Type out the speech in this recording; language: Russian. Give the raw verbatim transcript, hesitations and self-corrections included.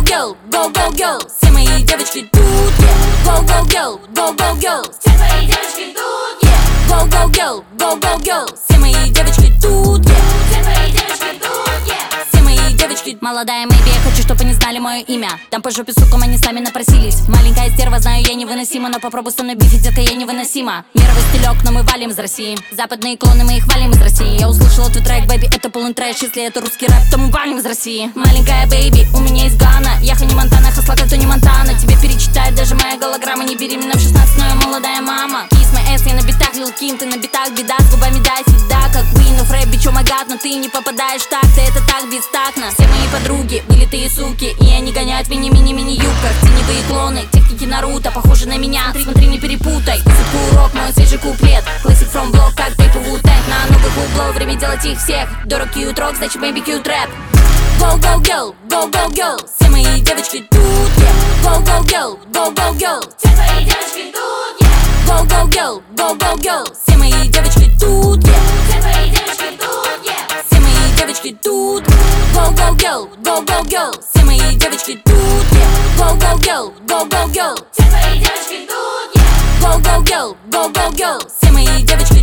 girl, go, go, girl, все мои девочки тут, yeah. Go, go, girl, go, go, girl, все твои девочки тут, yeah. Go, go, girl, go, go, girl, все мои девочки тут, yeah. Все твои девочки тут, yeah. Все мои девочки. Молодая мэйби, я хочу, чтобы они знали мое имя. Там по жопе, сукам, они сами напросились. Маленькая стерва, знаю, я невыносима, но попробуй со мной бифить, детка, я невыносима. Мировой стилек, но мы валим из России. Западные клоны, мы их валим из России. Я услышала твой трек, бэйби, это полный трэш. Если это русский рэп, то мы валим из России. Маленькая бэйби, у меня есть Гана. Я Хани Монтана, хасла, как Тони Монтана. Тебе перечитает даже моя голограмма. Не беременна в шестнадцать, но я молодая мама. Kiss my ass, я на битах, Lil Kim, ты на битах, беда. С губами дай всегда, как Queen of Rap, bitch, oh my god. Но ты не попадаешь так, ты это так бестактно. Все мои подруги, вылитые суки, и они гоняют в мини-мини-мини-юбках. Теневые клоны, техники Наруто, похожи на меня. Смотри, смотри, не перепутай. Список урок, мой свежий куплет. Classic from block, как Paper Wu-Tang. На новых углов, время делать их всех. Дорог cute rock, значит baby cute rap. Go, go, girl, go, go, girl, все мои девочки тут, yeah. Go, go, girl, go, go, girl, все твои девочки тут, yeah. Go, go, girl, go, go, girl, все мои девочки тут, yeah. Все твои девочки тут, yeah. Все мои девочки тут. Go, go, girl, go, go, girl, все мои девочки тут, yeah. Go, go, girl, go, go, girl, все твои девочки тут, yeah. Go, go, girl, go, go, girl, все мои девочки